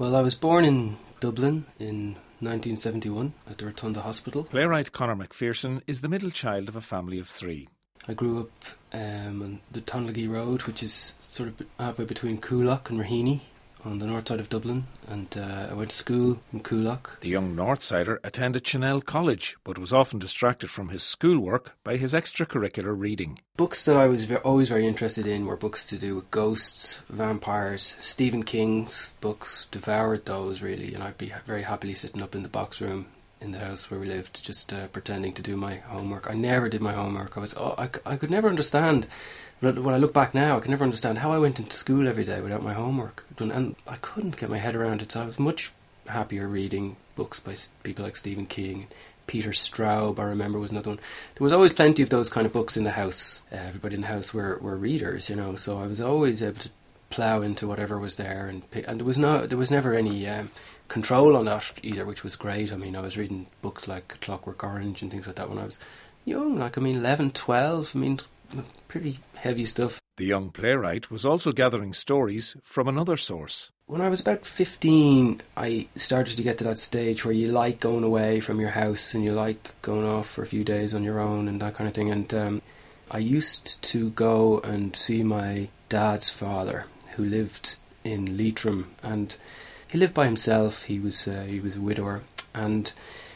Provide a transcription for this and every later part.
Well, I was born in Dublin in 1971 at the Rotunda Hospital. Playwright Conor McPherson is the middle child of a family of three. I grew up on the Tonlagee Road, which is sort of halfway between Coolock and Raheny, on the north side of Dublin, and I went to school in Coolock. The young Northsider attended Chanel College, but was often distracted from his schoolwork by his extracurricular reading. Books that I was always very interested in were books to do with ghosts, vampires. Stephen King's books, devoured those really, and I'd be very happily sitting up in the box room in the house where we lived, just pretending to do my homework. I never did my homework. I could never understand. When I look back now, I can never understand how I went into school every day without my homework done, and I couldn't get my head around it. So I was much happier reading books by people like Stephen King. Peter Straub, I remember, was another one. There was always plenty of those kind of books in the house. Everybody in the house were readers, you know, so I was always able to plough into whatever was there, and there was never any control on that either, which was great. I mean, I was reading books like Clockwork Orange and things like that when I was young, 11, 12, pretty heavy stuff. The young playwright was also gathering stories from another source. When I was about 15, I started to get to that stage where you like going away from your house and you like going off for a few days on your own and that kind of thing. And I used to go and see my dad's father, who lived in Leitrim, and he lived by himself. He was a widower, and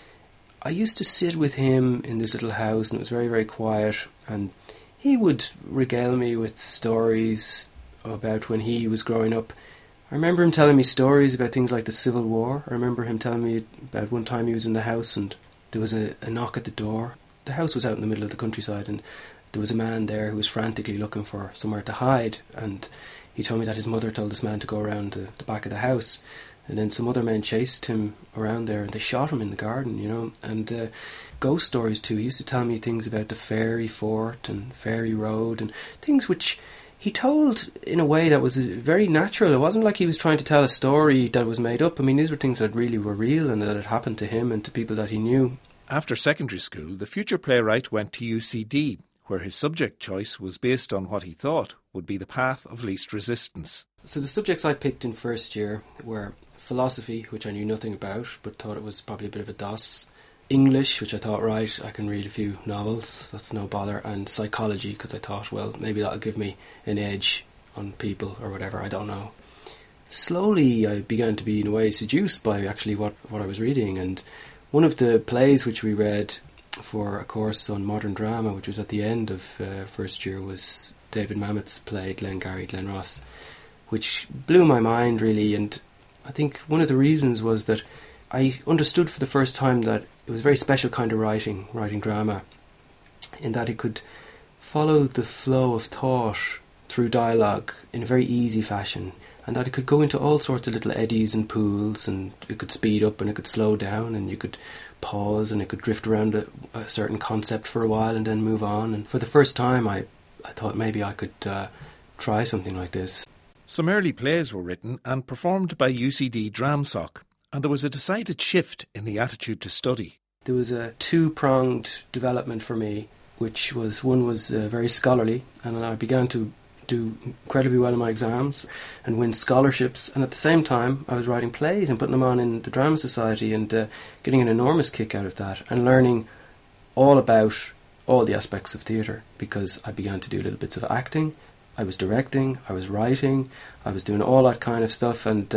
I used to sit with him in this little house, and it was very, very quiet, and he would regale me with stories about when he was growing up. I remember him telling me stories about things like the Civil War. I remember him telling me about one time he was in the house and there was a knock at the door. The house was out in the middle of the countryside, and there was a man there who was frantically looking for somewhere to hide, and he told me that his mother told this man to go around the back of the house, and then some other men chased him around there and they shot him in the garden, you know. And ghost stories too. He used to tell me things about the Fairy Fort and Fairy Road, and things which he told in a way that was very natural. It wasn't like he was trying to tell a story that was made up. I mean, these were things that really were real and that had happened to him and to people that he knew. After secondary school, the future playwright went to UCD, where his subject choice was based on what he thought would be the path of least resistance. So the subjects I picked in first year were philosophy, which I knew nothing about, but thought it was probably a bit of a DOS. English, which I thought, right, I can read a few novels, that's no bother. And psychology, because I thought, well, maybe that'll give me an edge on people or whatever, I don't know. Slowly I began to be in a way seduced by actually what I was reading, and one of the plays which we read for a course on modern drama, which was at the end of first year, was David Mamet's play Glengarry Glen Ross, which blew my mind really. And I think one of the reasons was that I understood for the first time that it was a very special kind of writing drama, in that it could follow the flow of thought through dialogue in a very easy fashion, and that it could go into all sorts of little eddies and pools, and it could speed up and it could slow down, and you could pause and it could drift around a certain concept for a while and then move on. And for the first time I thought maybe I could try something like this. Some early plays were written and performed by UCD Dramsoc, and there was a decided shift in the attitude to study. There was a two-pronged development for me, which was, one was very scholarly, and I began to do incredibly well in my exams and win scholarships, and at the same time I was writing plays and putting them on in the Drama Society and getting an enormous kick out of that, and learning all about all the aspects of theatre, because I began to do little bits of acting, I was directing, I was writing, I was doing all that kind of stuff. And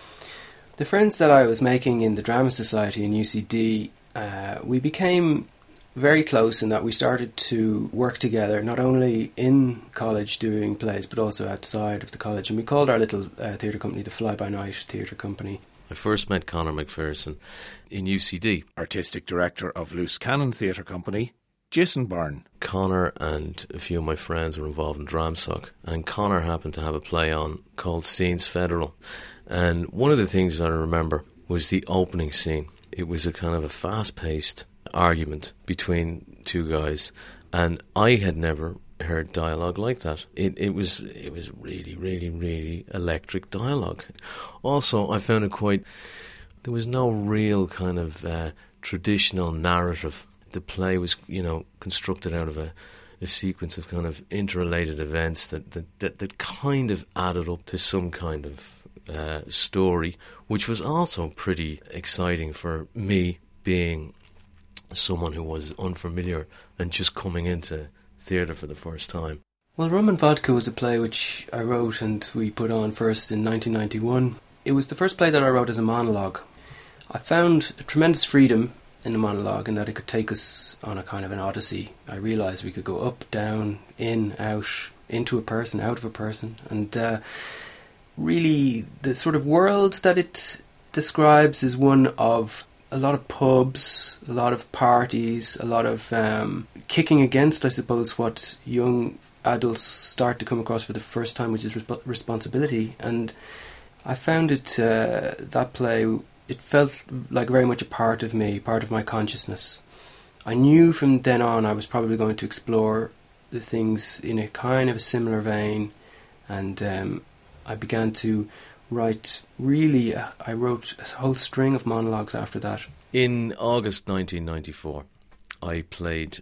the friends that I was making in the Drama Society in UCD, we became very close in that we started to work together, not only in college doing plays, but also outside of the college. And we called our little theatre company the Fly By Night Theatre Company. I first met Conor McPherson in UCD. Artistic Director of Loose Cannon Theatre Company, Jason Byrne. Conor and a few of my friends were involved in Dramsoc, and Conor happened to have a play on called Scenes Federal. And one of the things I remember was the opening scene. It was a kind of a fast-paced argument between two guys, and I had never heard dialogue like that. It was really, really, really electric dialogue. Also, I found it quite... There was no real kind of traditional narrative. The play was, constructed out of a sequence of kind of interrelated events that kind of added up to some kind of story, which was also pretty exciting for me, being someone who was unfamiliar and just coming into theatre for the first time. Well, Rum and Vodka was a play which I wrote and we put on first in 1991. It was the first play that I wrote as a monologue. I found a tremendous freedom in the monologue in that it could take us on a kind of an odyssey. I realised we could go up, down, in, out, into a person, out of a person, and really the sort of world that it describes is one of a lot of pubs, a lot of parties, a lot of kicking against, I suppose, what young adults start to come across for the first time, which is responsibility. And I found it, that play, it felt like very much a part of me, part of my consciousness. I knew from then on I was probably going to explore the things in a kind of a similar vein, and I began to write, really, I wrote a whole string of monologues after that. In August 1994, I played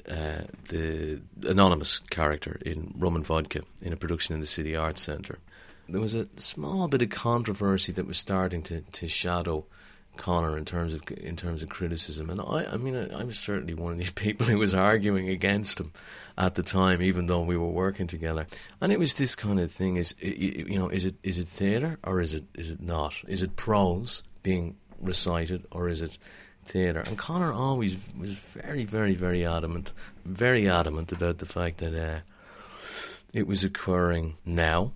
the anonymous character in Rum and Vodka in a production in the City Arts Centre. There was a small bit of controversy that was starting to shadow Conor in terms of criticism, and I was certainly one of these people who was arguing against him at the time, even though we were working together. And it was this kind of thing: is it theatre or is it not? Is it prose being recited or is it theatre? And Conor always was very, very, very adamant about the fact that it was occurring now,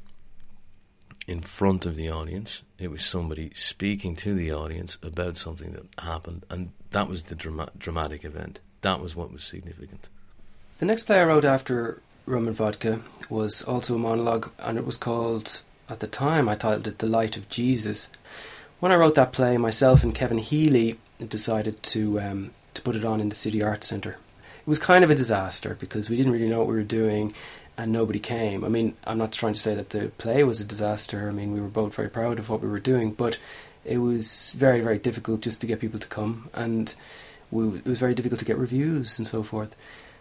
in front of the audience. It was somebody speaking to the audience about something that happened, and that was the dramatic event. That was what was significant. The next play I wrote after Rum and Vodka was also a monologue, and it was called, at the time I titled it The Light of Jesus. When I wrote that play, myself and Kevin Healy decided to put it on in the City Arts Centre. It was kind of a disaster because we didn't really know what we were doing, and nobody came. I mean, I'm not trying to say that the play was a disaster. I mean, we were both very proud of what we were doing, but it was very, very difficult just to get people to come, and it was very difficult to get reviews and so forth.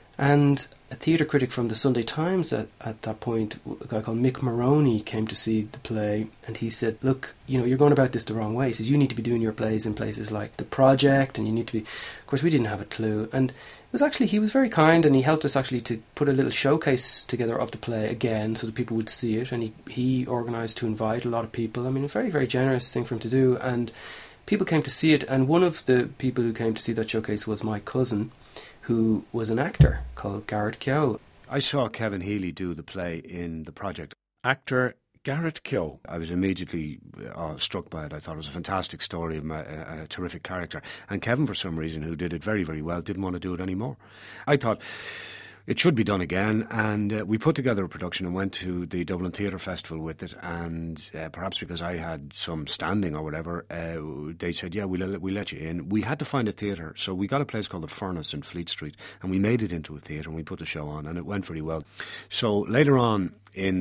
And a theatre critic from the Sunday Times at that point, a guy called Mick Maroney, came to see the play, and he said, look, you're going about this the wrong way. He says, you need to be doing your plays in places like The Project, and you need to be... Of course, we didn't have a clue, and he was very kind, and he helped us actually to put a little showcase together of the play again so that people would see it, and he organised to invite a lot of people. I mean, a very, very generous thing for him to do, and people came to see it, and one of the people who came to see that showcase was my cousin, who was an actor called Garrett Keogh. I saw Kevin Healy do the play in The Project. Actor Garrett Keogh. I was immediately struck by it. I thought it was a fantastic story, a terrific character. And Kevin, for some reason, who did it very, very well, didn't want to do it anymore. I thought it should be done again, and we put together a production and went to the Dublin Theatre Festival with it, and perhaps because I had some standing or whatever, they said, yeah, we'll let you in. We had to find a theatre, so we got a place called The Furnace in Fleet Street, and we made it into a theatre, and we put the show on, and it went very well. So later on,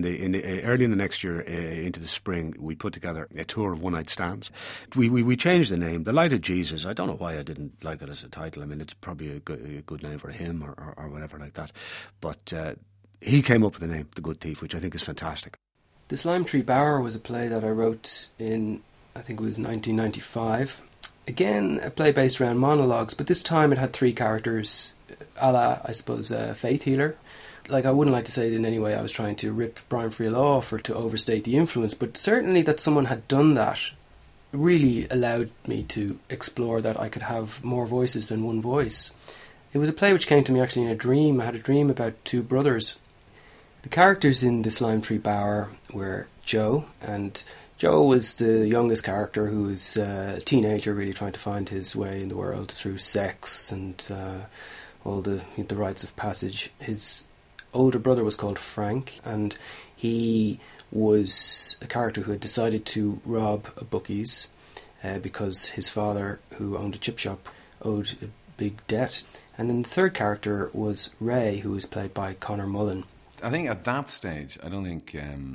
early in the next year, into the spring, we put together a tour of one-night stands. We changed the name, The Light of Jesus. I don't know why I didn't like it as a title. I mean, it's probably a good name for him or whatever like that. But he came up with the name, The Good Thief, which I think is fantastic. This Lime Tree Bower was a play that I wrote in, I think it was 1995. Again, a play based around monologues, but this time it had three characters, a la, I suppose, Faith Healer. Like, I wouldn't like to say in any way I was trying to rip Brian Friel off or to overstate the influence, but certainly that someone had done that really allowed me to explore that I could have more voices than one voice. It was a play which came to me actually in a dream. I had a dream about two brothers. The characters in this Lime Tree Bower were Joe, and Joe was the youngest character who was a teenager really trying to find his way in the world through sex and all the rites of passage. His older brother was called Frank, and he was a character who had decided to rob a bookies because his father, who owned a chip shop, owed a big debt. And then the third character was Ray, who was played by Conor Mullen. I think at that stage, I don't think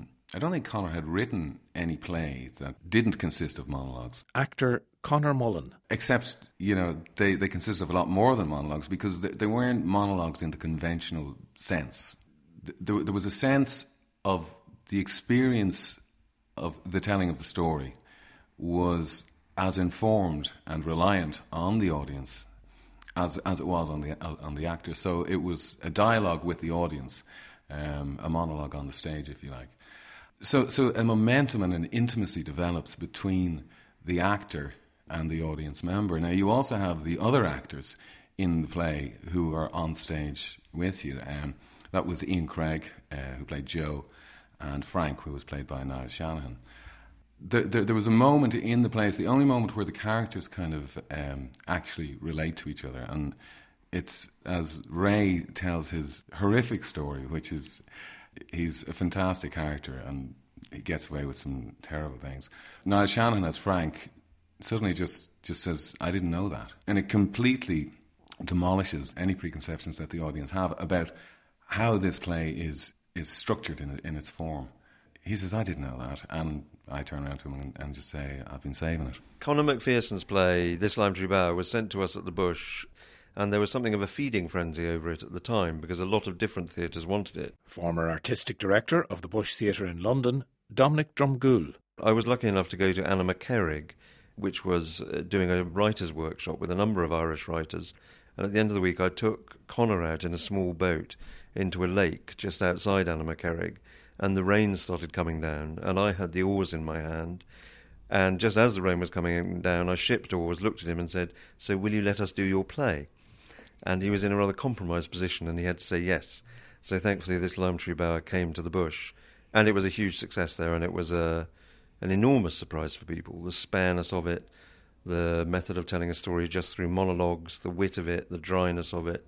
Conor had written any play that didn't consist of monologues. Actor Conor Mullen. Except, they consist of a lot more than monologues because they weren't monologues in the conventional sense. There was a sense of the experience of the telling of the story was as informed and reliant on the audience as it was on the actor. So it was a dialogue with the audience, a monologue on the stage, if you like. So a momentum and an intimacy develops between the actor and the audience member. Now, you also have the other actors in the play who are on stage with you. That was Ian Craig, who played Joe, and Frank, who was played by Niall Shanahan. There was a moment in the play, it's the only moment where the characters kind of actually relate to each other. And it's as Ray tells his horrific story, which is he's a fantastic character and he gets away with some terrible things. Niall Shanahan as Frank suddenly just says, I didn't know that. And it completely demolishes any preconceptions that the audience have about how this play is structured in its form. He says, I didn't know that. And I turn around to him and just say, I've been saving it. Conor McPherson's play, This Lime Tree Bower, was sent to us at the Bush, and there was something of a feeding frenzy over it at the time because a lot of different theatres wanted it. Former artistic director of the Bush Theatre in London, Dominic Drumgoole. I was lucky enough to go to Anna McCerrig, which was doing a writer's workshop with a number of Irish writers. And at the end of the week, I took Conor out in a small boat into a lake just outside Anna McCerrig, and the rain started coming down, and I had the oars in my hand. And just as the rain was coming down, I shipped oars, looked at him and said, so will you let us do your play? And he was in a rather compromised position, and he had to say yes. So thankfully, This Lime Tree Bower came to the Bush. And it was a huge success there, and it was an enormous surprise for people. The spareness of it, the method of telling a story just through monologues, the wit of it, the dryness of it,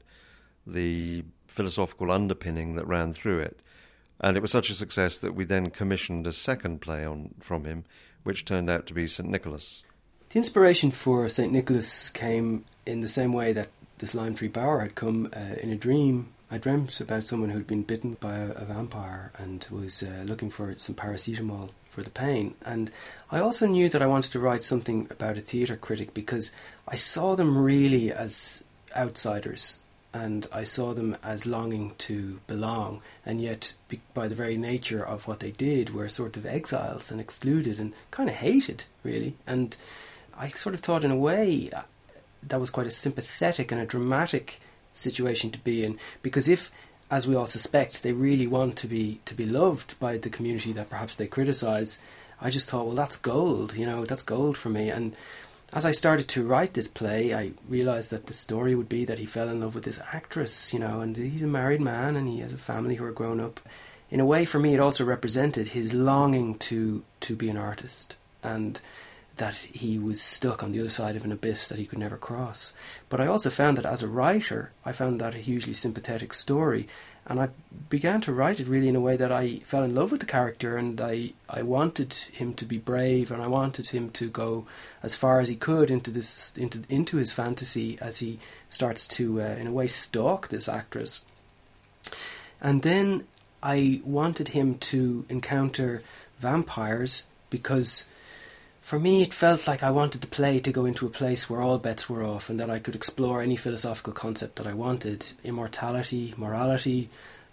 the philosophical underpinning that ran through it. And it was such a success that we then commissioned a second play from him, which turned out to be St. Nicholas. The inspiration for St. Nicholas came in the same way that This Lime Tree Bower had come in a dream. I dreamt about someone who'd been bitten by a vampire and was looking for some paracetamol for the pain. And I also knew that I wanted to write something about a theatre critic because I saw them really as outsiders, and I saw them as longing to belong, and yet by the very nature of what they did were sort of exiles and excluded and kind of hated, really. And I sort of thought in a way that was quite a sympathetic and a dramatic situation to be in, because if, as we all suspect, they really want to be loved by the community that perhaps they criticise, I just thought, well, that's gold, that's gold for me. And as I started to write this play, I realised that the story would be that he fell in love with this actress, and he's a married man and he has a family who are grown up. In a way, for me, it also represented his longing to be an artist, and that he was stuck on the other side of an abyss that he could never cross. But I also found that as a writer, I found that a hugely sympathetic story, and I began to write it really in a way that I fell in love with the character, and I wanted him to be brave, and I wanted him to go as far as he could into his fantasy as he starts to, in a way, stalk this actress. And then I wanted him to encounter vampires because for me, it felt like I wanted the play to go into a place where all bets were off and that I could explore any philosophical concept that I wanted. Immortality, morality,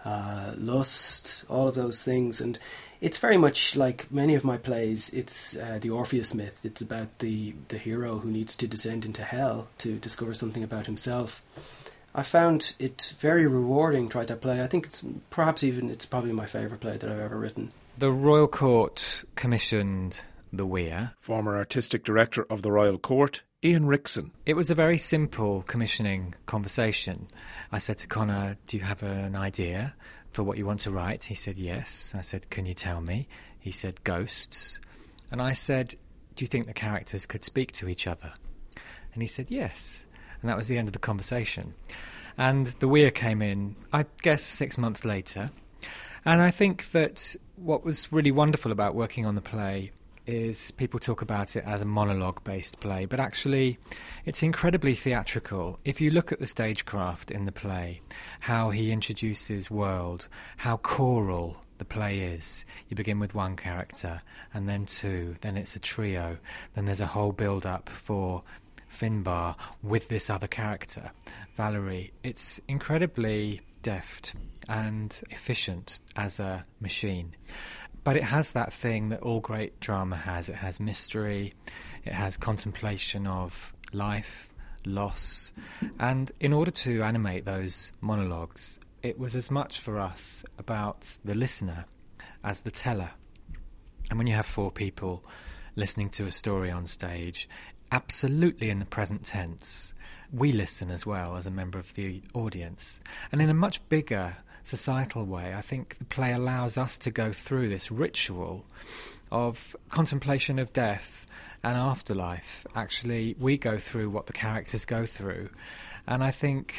lust, all of those things. And it's very much like many of my plays, it's the Orpheus myth. It's about the hero who needs to descend into hell to discover something about himself. I found it very rewarding to write that play. I think it's probably my favourite play that I've ever written. The Royal Court commissioned The Weir. Former artistic director of the Royal Court, Ian Rickson. It was a very simple commissioning conversation. I said to Conor, do you have an idea for what you want to write? He said, yes. I said, can you tell me? He said, ghosts. And I said, do you think the characters could speak to each other? And he said, yes. And that was the end of the conversation. And The Weir came in, I guess, 6 months later. And I think that what was really wonderful about working on the play is people talk about it as a monologue-based play, but actually it's incredibly theatrical. If you look at the stagecraft in the play, how he introduces world, how choral the play is. You begin with one character, and then two, then it's a trio, then there's a whole build-up for Finbar with this other character, Valerie. It's incredibly deft and efficient as a machine. But it has that thing that all great drama has. It has mystery, it has contemplation of life, loss. And in order to animate those monologues, it was as much for us about the listener as the teller. And when you have 4 people listening to a story on stage, absolutely in the present tense, we listen as well as a member of the audience. And in a much bigger societal way, I think the play allows us to go through this ritual of contemplation of death and afterlife. Actually, we go through what the characters go through. And I think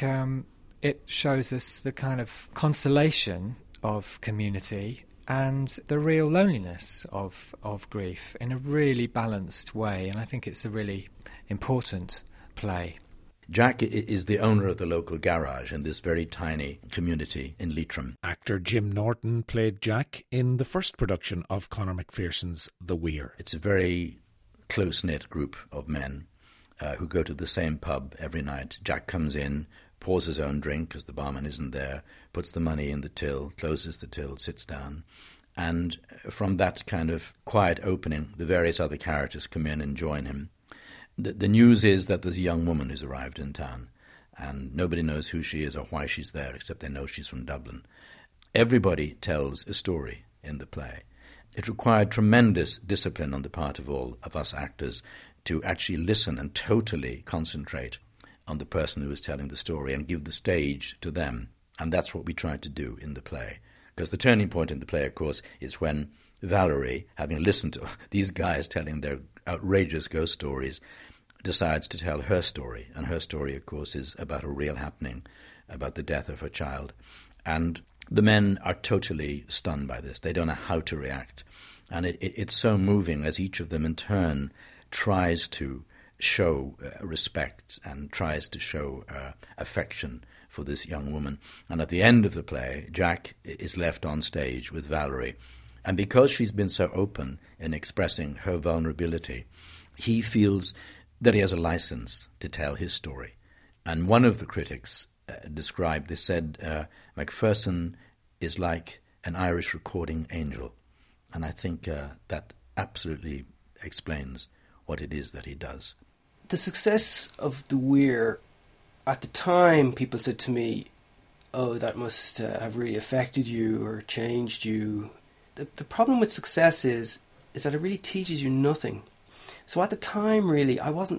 it shows us the kind of consolation of community and the real loneliness of grief in a really balanced way. And I think it's a really important play. Jack is the owner of the local garage in this very tiny community in Leitrim. Actor Jim Norton played Jack in the first production of Conor McPherson's The Weir. It's a very close-knit group of men who go to the same pub every night. Jack comes in, pours his own drink because the barman isn't there, puts the money in the till, closes the till, sits down. And from that kind of quiet opening, the various other characters come in and join him. The news is that there's a young woman who's arrived in town, and nobody knows who she is or why she's there, except they know she's from Dublin. Everybody tells a story in the play. It required tremendous discipline on the part of all of us actors to actually listen and totally concentrate on the person who is telling the story and give the stage to them. And that's what we tried to do in the play. Because the turning point in the play, of course, is when Valerie, having listened to these guys telling their outrageous ghost stories, decides to tell her story. And her story, of course, is about a real happening, about the death of her child. And the men are totally stunned by this. They don't know how to react. And it's so moving as each of them in turn tries to show respect and tries to show affection for this young woman. And at the end of the play, Jack is left on stage with Valerie. And because she's been so open in expressing her vulnerability, he feels that he has a license to tell his story. And one of the critics described this, said, Macpherson is like an Irish recording angel. And I think that absolutely explains what it is that he does. The success of The Weir, at the time people said to me, oh, that must have really affected you or changed you. The problem with success is that it really teaches you nothing. So at the time, really, I wasn't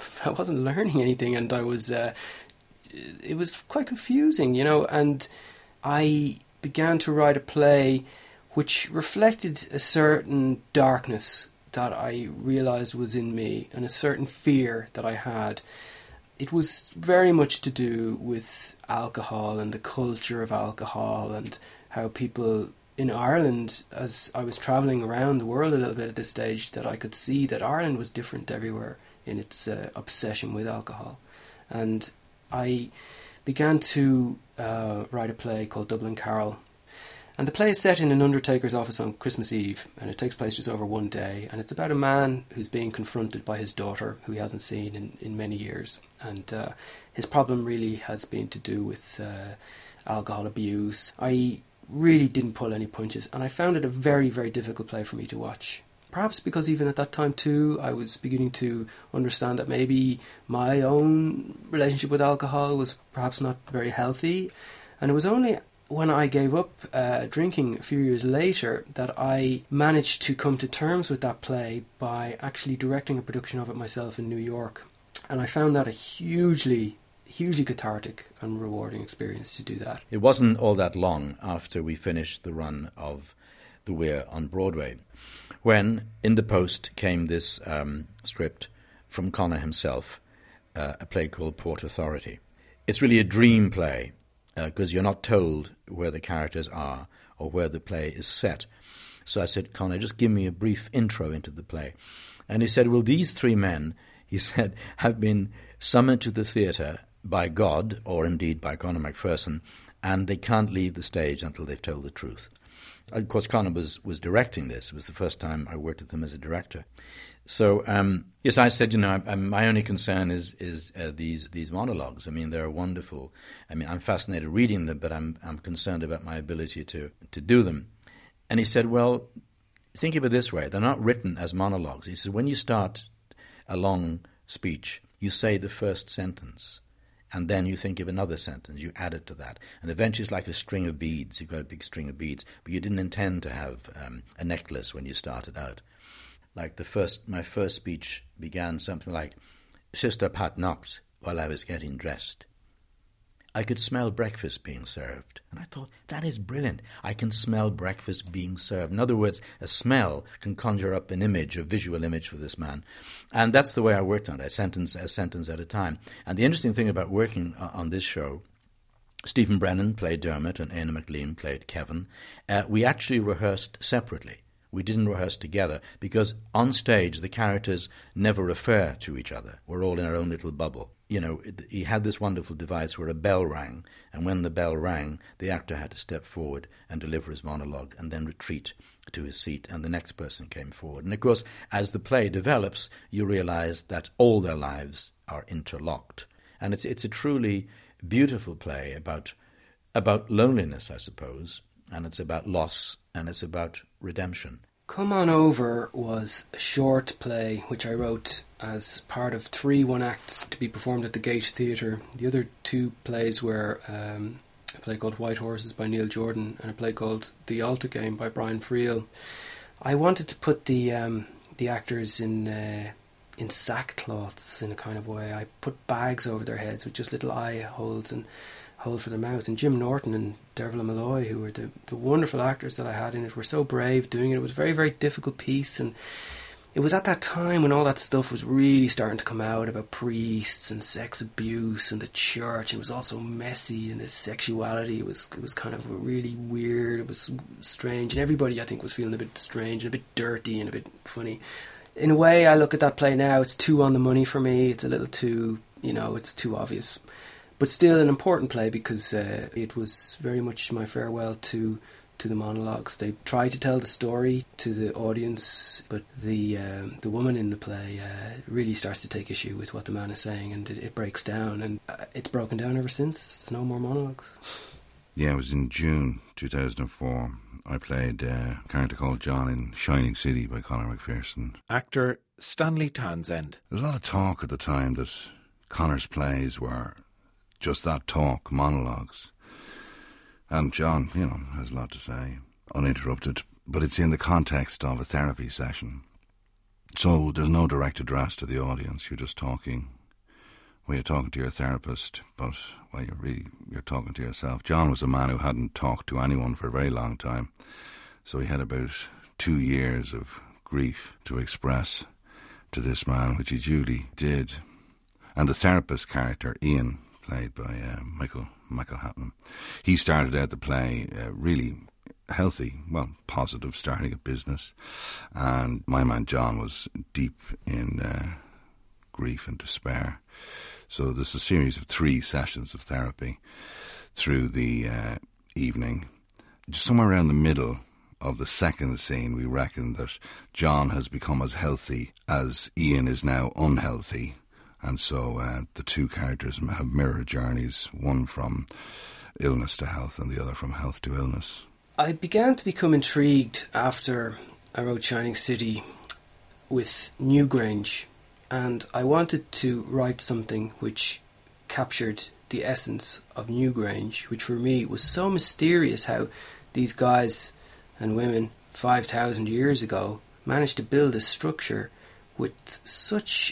learning anything, and I was it was quite confusing, you know. And I began to write a play which reflected a certain darkness that I realised was in me and a certain fear that I had. It was very much to do with alcohol and the culture of alcohol and how people in Ireland, as I was travelling around the world a little bit at this stage, that I could see that Ireland was different everywhere in its obsession with alcohol. And I began to write a play called Dublin Carol. And the play is set in an undertaker's office on Christmas Eve, and it takes place just over one day. And it's about a man who's being confronted by his daughter, who he hasn't seen in many years. And his problem really has been to do with alcohol abuse. I really didn't pull any punches, and I found it a very, very difficult play for me to watch. Perhaps because even at that time too, I was beginning to understand that maybe my own relationship with alcohol was perhaps not very healthy. And it was only when I gave up drinking a few years later that I managed to come to terms with that play by actually directing a production of it myself in New York. And I found that a hugely cathartic and rewarding experience to do that. It wasn't all that long after we finished the run of The Weir on Broadway when in the post came this script from Conor himself, a play called Port Authority. It's really a dream play because you're not told where the characters are or where the play is set. So I said, Conor, just give me a brief intro into the play. And he said, well, these 3 men, he said, have been summoned to the theatre by God, or indeed by Conor McPherson, and they can't leave the stage until they've told the truth. Of course, Conor was directing this. It was the first time I worked with him as a director. So, yes, I said, you know, my only concern is these monologues. I mean, they're wonderful. I mean, I'm fascinated reading them, but I'm concerned about my ability to do them. And he said, well, think of it this way. They're not written as monologues. He says when you start a long speech, you say the first sentence, and then you think of another sentence. You add it to that. And eventually it's like a string of beads. You've got a big string of beads. But you didn't intend to have a necklace when you started out. Like my first speech began something like, Sister Pat knocked while I was getting dressed. I could smell breakfast being served. And I thought, that is brilliant. I can smell breakfast being served. In other words, a smell can conjure up an image, a visual image for this man. And that's the way I worked on it, a sentence at a time. And the interesting thing about working on this show, Stephen Brennan played Dermot and Éanna McLean played Kevin. We actually rehearsed separately. We didn't rehearse together because on stage the characters never refer to each other. We're all in our own little bubble. You know, he had this wonderful device where a bell rang, and when the bell rang, the actor had to step forward and deliver his monologue and then retreat to his seat, and the next person came forward. And of course, as the play develops, you realize that all their lives are interlocked. And it's a truly beautiful play about loneliness, I suppose, and it's about loss, and it's about redemption. Come On Over was a short play which I wrote as part of 3 one-acts to be performed at the Gate Theatre. The other 2 plays were a play called White Horses by Neil Jordan and a play called The Alta Game by Brian Friel. I wanted to put the actors in sackcloths in a kind of way. I put bags over their heads with just little eye holes and hole for their mouth. And Jim Norton and Dervla Malloy, who were the wonderful actors that I had in it, were so brave doing it. It was a very, very difficult piece, and it was at that time when all that stuff was really starting to come out about priests and sex abuse and the church. It was also messy, and this sexuality was kind of really weird. It was strange, and everybody, I think, was feeling a bit strange and a bit dirty and a bit funny. In a way, I look at that play now, it's too on the money for me. It's a little too, it's too obvious. But still an important play because it was very much my farewell to the monologues. They try to tell the story to the audience, but the woman in the play really starts to take issue with what the man is saying, and it breaks down, and it's broken down ever since. There's no more monologues. Yeah, it was in June 2004. I played a character called John in Shining City by Conor McPherson. Actor Stanley Townsend. There was a lot of talk at the time that Conor's plays were just that talk, monologues. And John, has a lot to say, uninterrupted, but it's in the context of a therapy session. So there's no direct address to the audience. You're just talking. Well, you're talking to your therapist, but you're talking to yourself. John was a man who hadn't talked to anyone for a very long time, so he had about 2 years of grief to express to this man, which he duly did. And the therapist character, Ian, played by Michael Hatton, he started out the play really healthy, positive, starting a business, and my man John was deep in grief and despair. So there's a series of 3 sessions of therapy through the evening. Just somewhere around the middle of the second scene, we reckon that John has become as healthy as Ian is now unhealthy. And so the 2 characters have mirror journeys, one from illness to health and the other from health to illness. I began to become intrigued after I wrote Shining City with Newgrange, and I wanted to write something which captured the essence of Newgrange, which for me was so mysterious, how these guys and women 5,000 years ago managed to build a structure with such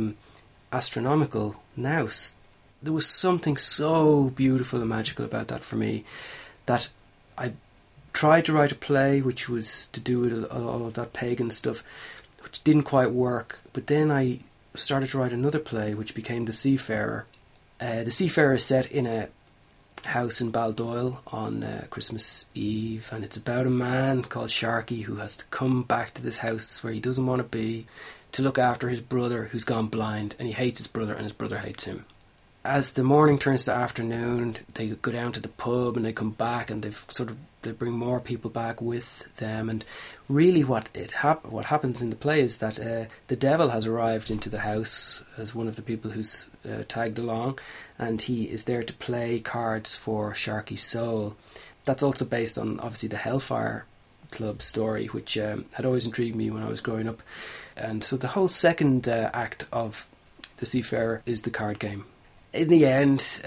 astronomical nous. There was something so beautiful and magical about that for me that I tried to write a play which was to do with all of that pagan stuff, which didn't quite work. But then I started to write another play which became The Seafarer. The Seafarer is set in a house in Baldoyle on Christmas Eve, and it's about a man called Sharky who has to come back to this house where he doesn't want to be, to look after his brother who's gone blind, and he hates his brother and his brother hates him. As the morning turns to afternoon, they go down to the pub and they come back, and they bring more people back with them. And really what happens in the play is that the devil has arrived into the house as one of the people who's tagged along, and he is there to play cards for Sharky's soul. That's also based on, obviously, the Hellfire club story, which had always intrigued me when I was growing up. And so the whole second act of The Seafarer is the card game. In the end,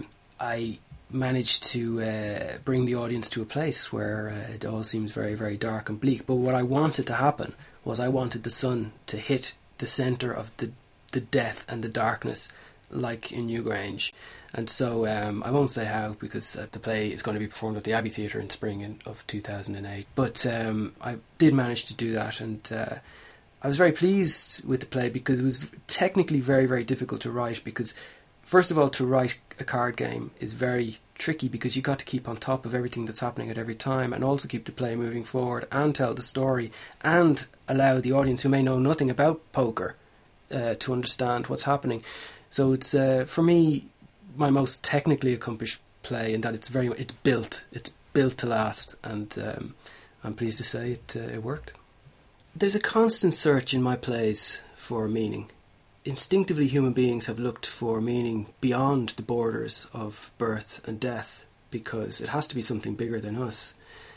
I managed to bring the audience to a place where it all seems very, very dark and bleak. But what I wanted to happen was I wanted the sun to hit the centre of the death and the darkness, like in Newgrange. And so I won't say how, because the play is going to be performed at the Abbey Theatre in spring of 2008. But I did manage to do that, and I was very pleased with the play because it was technically very, very difficult to write, because first of all, to write a card game is very tricky because you got to keep on top of everything that's happening at every time, and also keep the play moving forward and tell the story and allow the audience who may know nothing about poker to understand what's happening. So it's for me my most technically accomplished play, in that it's built to last, and I'm pleased to say it worked. There's a constant search in my plays for meaning. Instinctively, human beings have looked for meaning beyond the borders of birth and death, because it has to be something bigger than us.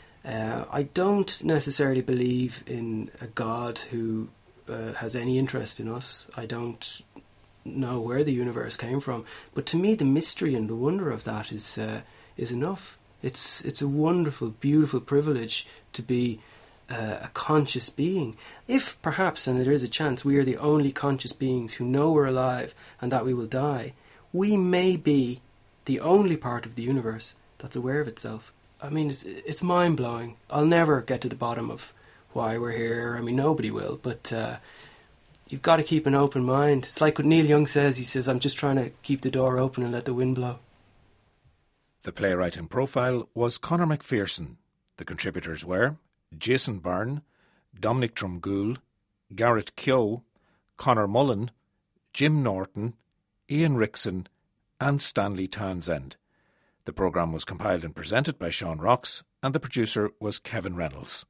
I don't necessarily believe in a God who has any interest in us. I don't know where the universe came from, but to me the mystery and the wonder of that is enough. It's a wonderful, beautiful privilege to be a conscious being. If perhaps, and there is a chance, we are the only conscious beings who know we're alive and that we will die, we may be the only part of the universe that's aware of itself. I mean, it's mind-blowing. I'll never get to the bottom of why we're here. I mean, nobody will, but you've got to keep an open mind. It's like what Neil Young says. He says, I'm just trying to keep the door open and let the wind blow. The playwright in profile was Conor McPherson. The contributors were Jason Byrne, Dominic Drumgoole, Garrett Keogh, Conor Mullen, Jim Norton, Ian Rickson and Stanley Townsend. The programme was compiled and presented by Sean Rocks, and the producer was Kevin Reynolds.